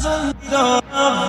از اون دیدارم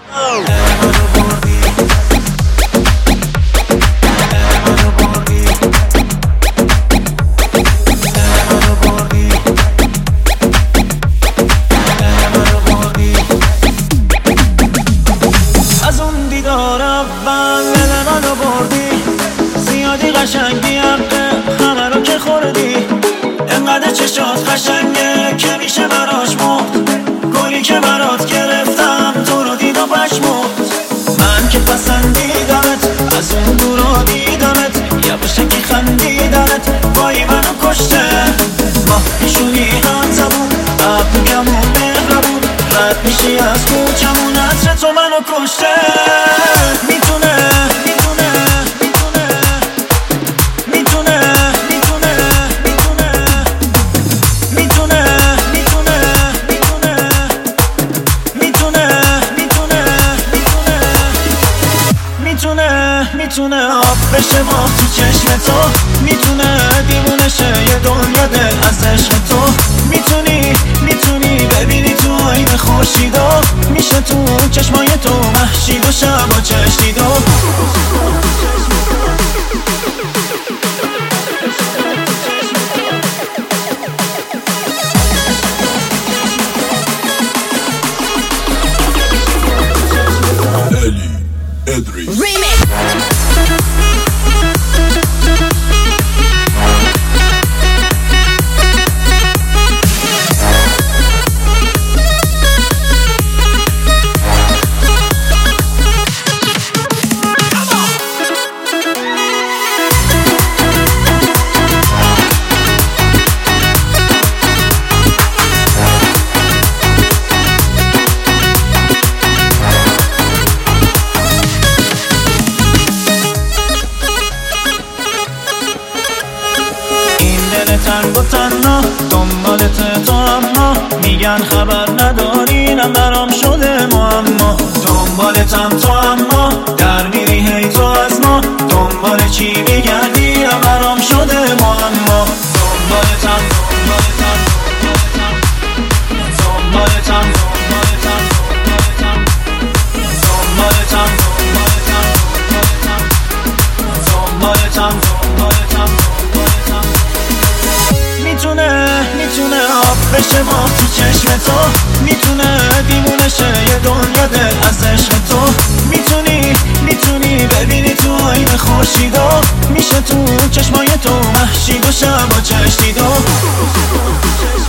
قشنگی حقه همه رو که خوردی انقدر چشات قشنگه که میشه براش مرد گلی که برات گرفتم تو رو دید و پشمرد من که پسندیدمت از اون دورا دیدمت یواشکی خندیدمت وای منو کشته ماه پیشونی هم زبون ابروگمون مهربون رد میشی از کوچمون عطر تو منو کشته میتونه میتونه آب بشه ما تو چشم تو میتونه دیوونه شه یه دنیا دل از عشق تو میتونی ببینی تو آینه خورشیدا میشه تو چشمای تو مهشید و شب و چشیدا تنگ و تنها دنبالت تو اما میگن خبر ندارینم برام شده معما دنبالتم تو اما در میری هی تو از ما دنبال چی میگردیم برام شده معما دنبالتم میتونه آب بشه ما تو چشم تو میتونه دیوونه شه یه دنیا دل از عشق تو میتونی ببینی تو آینه خورشیدا میشه تو چشمای تو مهشید و شب و چشیدا